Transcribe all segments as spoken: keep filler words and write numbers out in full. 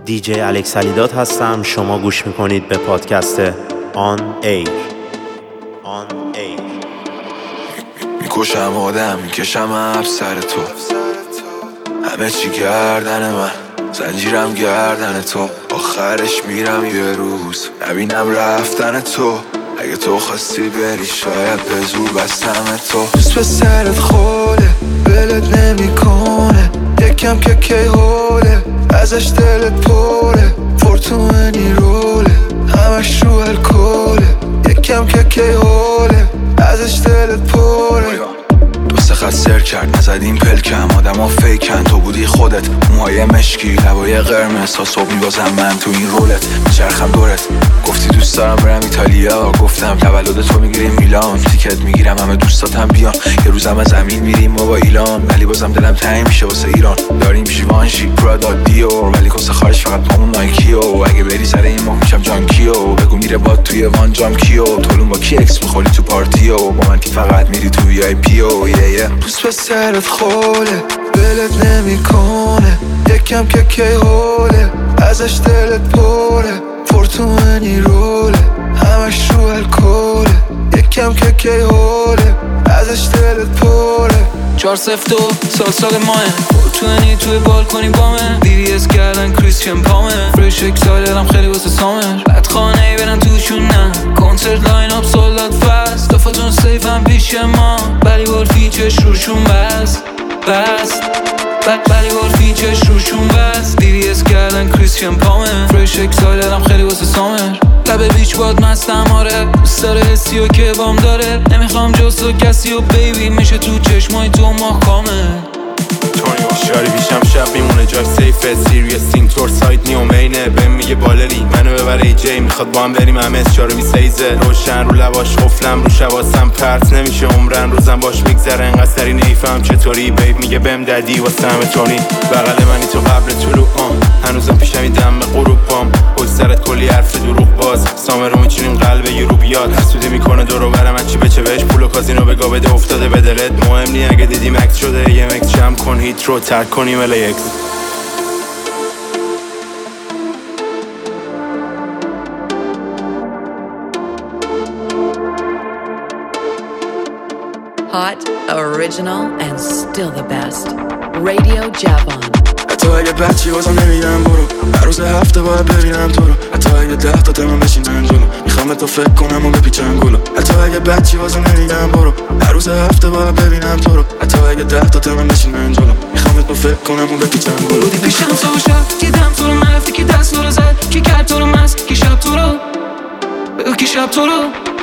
دی جی الکس علیداد هستم. شما گوش میکنید به پادکست آن ایر. آن ایر. میکشم آدم، میکشم اب سر تو، همه چی گردن من، زنجیرم گردن تو، آخرش میرم یه روز نبینم رفتن تو. اگه تو خواستی بری شاید به زور بستم تو. دوست به سرت خوله بلد نمی کنه، یکم که کی حوله ازش دلت پره، فورتونی روله همش رو الکوله، یکم که کی حوله ازش دلت پره. دو سه خط سر کرد نزدیم پلکم، آدم ها فیکن تو بودی خودت، موهای مشکی لبای قرمز تا صبح میبازم من تو این رولت، میچرخم دورت. گفتی دوست دارم برم ایتالیا، گفتم تولد تو میگیریم میلان، تیکت میگیرم همه دوستاتم بیان، یه روزم از زمین میریم ما با ایلان، ولی بازم دلم تنگ میشه واسه ایران. داریم ژیوانشی پرادا دیور، ولی کس خارج فقط پامون نایکیو، اگه بری سر این ماه میشم جانکیو، بگو میره با توی وان جام کیو، طولون با کی اکس میخوری تو پارتیو، با من که فقط میری تو وی آی پیو. دوست به سرت خوله بلد نمی کنه، یکم که کی حوله ازش دلت پره، فورتونی روله همش رو الکوله، یکم که کی حوله ازش دلت پره. چهار سفت و سال سال ماه فورتونی توی بالکنی بامه، دیری از کردن کریستیان پامه، فرش اکسایلرم خیلی واسه سامر، بعد خانه ای برن توشون نه، کنسرت لاین اپ سولداد فست، دفعتون سیف هم پیش ما، بلی بال فیچش روشون بست بست بلی بال فیچش روشون بست، دیری از کردن کریستیان پامه، فرش اکسایلرم خیلی واسه سامر، لبه بیچ باد مستم آره، دوست داره حسی و که بام داره، نمیخوام جز تو کسی و بیبی میشه تو چشمای تو محکامه. شاری بیشم شب میمونه جای سیفه، سیریس سینتور سایت نیومینه، بهم میگه بالری منو ببره ای جی، میخواد با هم بریم همه اس چهار بی سیزه، روشن رو لباش قفلم رو شواسم پرت نمیشه عمرن، روزم باش میگذره انقدر سری نیفهم چطوری، بیب میگه بهم ددی واسه همه تونی، بغل منی تو قبل طلوع آم، هنوزم پیشم این دم غروب بام، پشت سرت کلی حرف دروغ باز، سامر رو میچینیم قلب یه رو بیاد، حسودی میکنه دورو برم چی بچه بهش، پول و کازینو بگا بده افتاده به دلت، مهم نی اگه دیدی مکس شده یه مکس جمع کن هیت رو ترک کنیم ال ایکس. Hot, original, and still the best. Radio Javon. حتی اگه بچی بازم نمیگم برو، هر روز هفته باید ببینم تو رو، حتی اگه ده تا تمام بشینن جلو، میخوام تو فکر کنم و بپیچم گلو، حتی اگه بچی بازم نمیگم برو، هر روز هفته باید ببینم تو رو، حتی اگه ده تا تمام بشینن جلو، میخوام تو فکر کنم و بپیچم گلو. بودی پیشم تو شب دیدم تو رو، من رفتی که دست رو زد، کی کرد تو رو مست، کی شب تو رو بگو کی شب تو رو،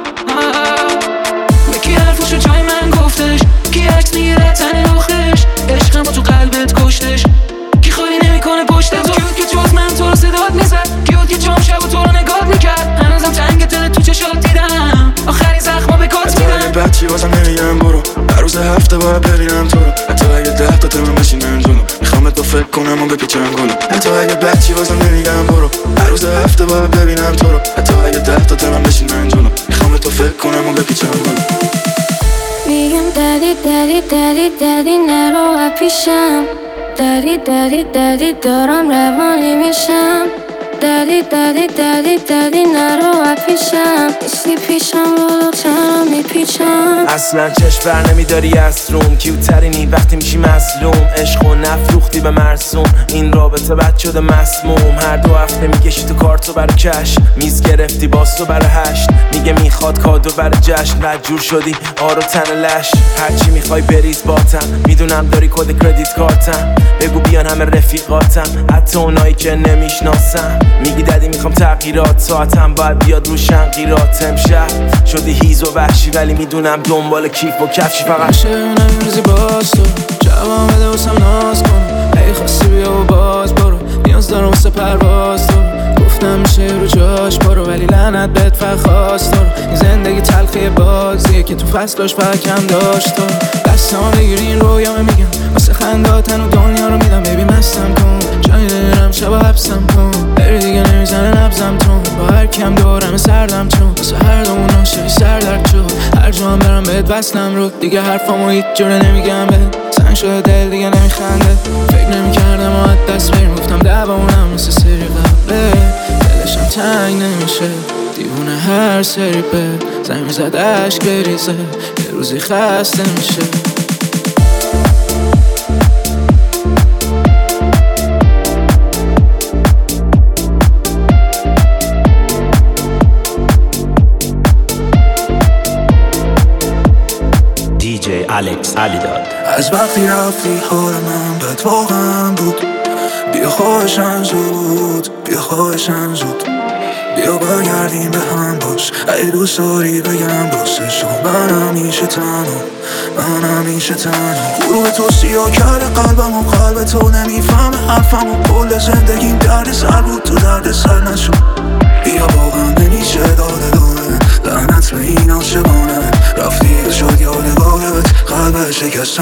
کی حرفشو جای من گفتش، کی عکس میگیره تن روخش، عشقم با تو قلبت کشتش، کی خالی نمیکنه پشت تو، کیوت که جز من تو رو صدات میزد، کیوت که جام شب و تو رو نگات میکرد، هنوزم تنگ دلت تو چشات دیدم، آخرین زخما به کات میدم. حتی اگه بچی بازم نمیگم برو، هر روز هفته باید ببینم تو رو، حتی اگه ده تا تمام بشینن جلو، میخوام تو فکر کنم و بپیچم گلو، حتی اگه بچی بازم نمیگم برو، هر روز هفته باید ببینم تو رو، حتی اگه ده تا تمام بشینن جلو، میخوام تو فکر کنم و بپیچم گلو. میگم دادی دادی دادی دادی نرو پیشم، دادی دادی دادی دارم روانی میشم، دادی دادی دادی دادی نرو پیشم، نیستی پیشم رو چرا میپیچم، اصلا چشم بر نمیداری از روم، کیوترینی وقتی میشی مظلوم، عشق و نفروختی به مرسوم، این رابطه بد شده مسموم، هر دو هفته میکشی تو کارتو برای کش، میز گرفتی باز تو برای هشت، میگه میخواد کادو برای جشن، مجبور شدی آرو تن لش، هرچی میخوای بریز باتم، میدونم داری کد کردیت کارتم، بگو بیان همه رفیقاتم، حتی اونایی که نمیشناسم، میگی ددی میخوام تغییرات، ساعتم باید بیاد رو شنقیرات، امشب شدی هیز و وحشی ولی میدونم دنبال کیف و کفشی، فقط شونم روزی باز تو جواب بده واسم ناز کن، ای خواستی بیا و باز برو، نیاز دارم واسه پرواز تو، گفتم میشه رو جاش برو، ولی لعنت بهت فخواست تو، این زندگی تلخی بازیه که تو فصلاش پرکم داشت تو، دستم بگیر این رویامه میگم واسه خنداتن و دنیا رو میدم، ببی مستم کن جایی نمیرم شبا حبسم کن، بری دیگه نمیزنه نبزم تون، با هر کم دورم سردم چون واسه هر دومون عاشقی سردرد شد، هر جا هم برم بهت وصلم رو، دیگه حرفامو هیچ جوره نمیگم بهت، سنگ شده دل دیگه نمیخنده. فکر نمیکردم و از دست بریم، گفتم دوامونم مثل سری قبله. دلشم تنگ نمیشه دیوونه هر سری به زنگ میزد عشق بریزه، یه روزی خسته میشه. دی جی الکس علیداد. از وقتی رفتی حال من بد واقعا بود، بیا خواهشم زود، بیا خواهشم زود، بیا برگردیم به هم باش. ای دوست داری بگم راستش من همیشه تنها، من همیشه تنها. غروب تو سیاه کرده قلبم و قلب تو نمیفهمه حرفم و کل زندگیم درد سر بود، تو درد سر نشد. بیا واقعا نمیشه داده دانه، لعنت به این عاشقانه، رفتی شد یادگارت قلب شکستم.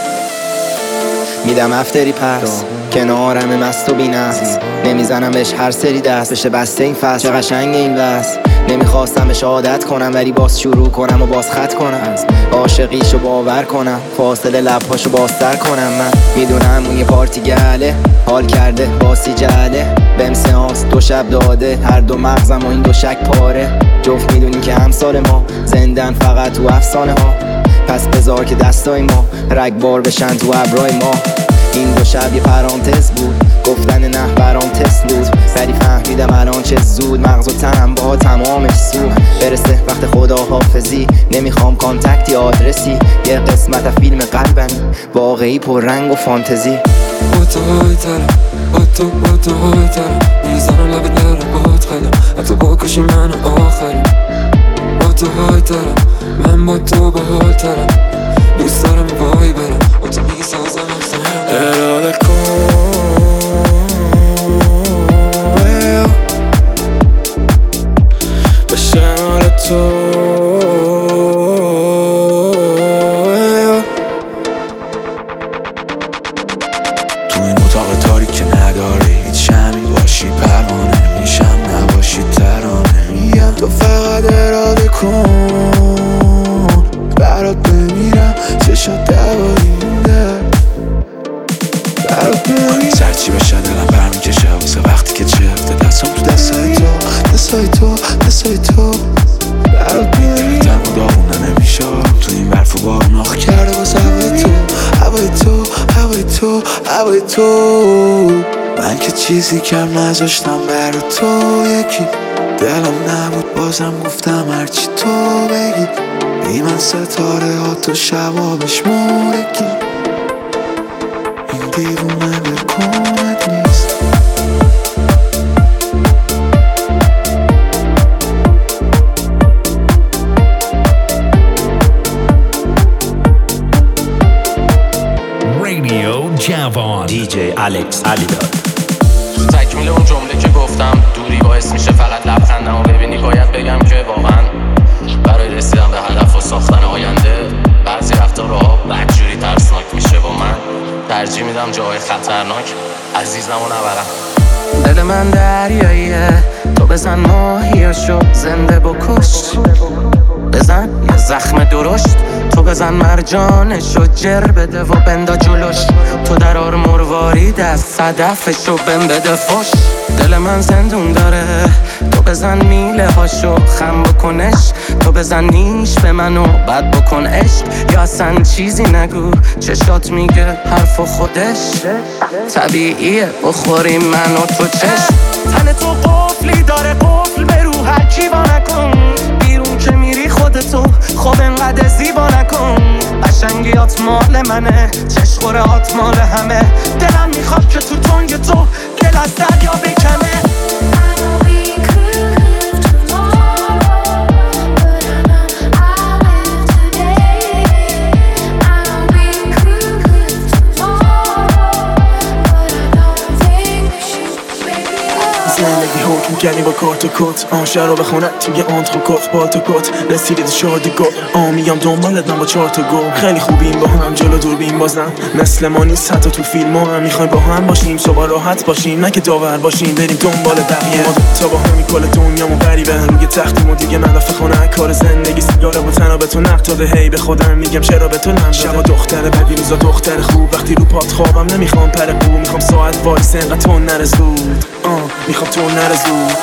میدم افتری پس کنارم مست و بی‌نفس، نمیزنم بهش هر سری دست بشه بسته این فصل. چه قشنگ این وصل، نمیخواستم بهش عادت کنم ولی باز شروع کنم و باز خط کنم. عاشقیشو باور کنم، فاصله لبهاشو بازتر کنم. من میدونم اون یه پارتی گله، حال کرده باسی جله، بهم سیانس دو شب داده، هر دو مغزم و این دو شک پاره. جفت میدونیم که همسال ما زندن فقط تو افسانه ها، پس بذار که دستای ما رگبار بشن تو ابرای ما. این دو شب یه پرانتز بود، گفتن نه برام تست بود، ولی فهمیدم الان چه زود مغز و تنم با تمامش سوخت. برسه وقت خداحافظی، نمیخوام کانتکتی آدرسی، یه قسمت از فیلم قلبمی واقعی پر رنگ و فانتزی. با تو های ترم، با تو با تو های ترم، میزنم لب در باد خیلم، حتی با کشی من آخریم. با تو های ترم، من با تو با های ترم، دوست دارم وای برم با تو میسازم اراده کن به شمال تو. تو این اتاق تاریک که نداری هیچ شمی، باشی پروانه میشم نباشی ترانه. میگم تو فقط اراده کن، برات بمیرم چشات دوایی مونده، برات بمیرم. سرچی بشه دلم برمیکشه واسه وقتی که چفته دستم تو دستای تو، دستای تو دستای تو، برات بمیرم. دلم داغونه نمیشه تو این برف و بارون، آخ کرده واسه هوای تو، هوای تو هوای تو هوای تو. من که چیزی کم نذاشتم برای تو، یکی دلم نبود بازم گفتم هرچی تو بگی. ای من ستاره ها تو شبابش مورکی، این دیوونه برکونت نیست. رادیو جوان. دی جی الکس علیداد. تو تکمیل اون جمله که گفتم دوری باعث میشه فقط لبخندم و ببینی، باید بگم که واقعا برای رسیدن به هدف و ساختن آینده بعضی وقتا راه بدجوری ترسناک میشه. با من ترجیح میدم جای خطرناک عزیزمو نبرم. دل من دریاییه، تو بزن ماهیاشو زنده بکش، بزن یه زخم درشت، تو بزن مرجانشو جر بده و بندا جلوش، تو درار مروارید از صدفشو بم بده فش. دل من زندون داره، تو بزن میله هاشو خم بکنش، تو بزن نیش به منو بد بکن عشق، یا اصلا چیزی نگو چشات میگه حرف خودش. طبیعیه بخوریم من و تو چشم، تن تو قفلی داره قفل به رو هر کی با نکن، بیرون که میری خودتو خوب انقدر زیبا نکن. قشنگیات مال منه، چشخورهات مال همه، دلم میخواد که تو تنگ تو دل از دریا بکنه. زندگی حکم گلی با کارت و کت آن شراب خونت توی آنترو کت با تو کت رسیدی تو شاردگو آن میام دنبالت من با چهار تا گو خیلی خوبیم با هم جلو دوربین بازم مثل ما نیست حتی تو فیلم ها هم میخوایم با هم باشیم صبح راحت باشیم نه که داور باشیم بریم دنبال بقیه ما تا با همی کل دنیامو غریبه روی تختیم و دیگه ملافه خونه کار زندگی سیگاره با تنها به تو نقد داده هی به خودم میگم چرا به تو نم شبا دختر بدی روزا دختر خوب وقتی رو پات خوابم نمیخوام پر قو میخوام ساعت وایس انقدر تو نره زود آه میخوام تو نره زود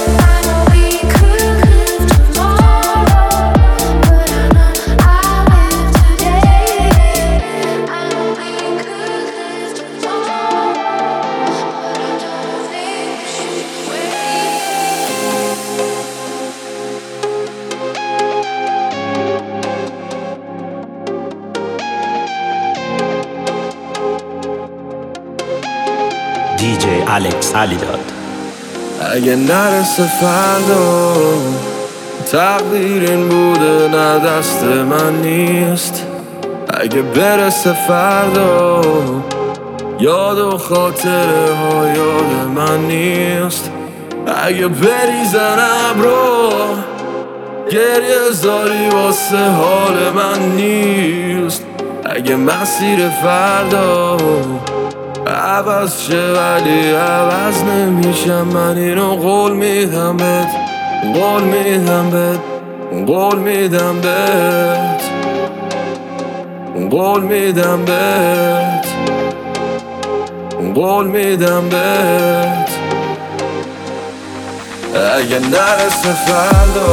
دی جی الکس علیداد. اگه نرسه فردا تقدیر این بوده نه دست من نیست اگه برسه فردا یاد و خاطره ها یاد من نیست اگه بریزن ابرو گریه زاری واسه حال من نیست اگه مسیر فردا عوض شه ولی عوض نمیشم من اینو قول میدم بهت قول میدم بهت قول میدم بهت قول میدم بهت قول میدم بهت اگه نرسه فردا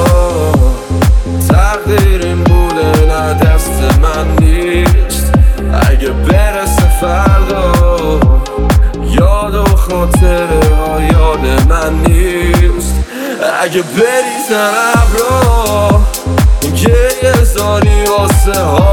تقدیر این بوده نه دست من نیست اگه برسه فردا یاد و خاطره ها یاد من نیست اگه بریزن ابرا گریه زاری واسه ها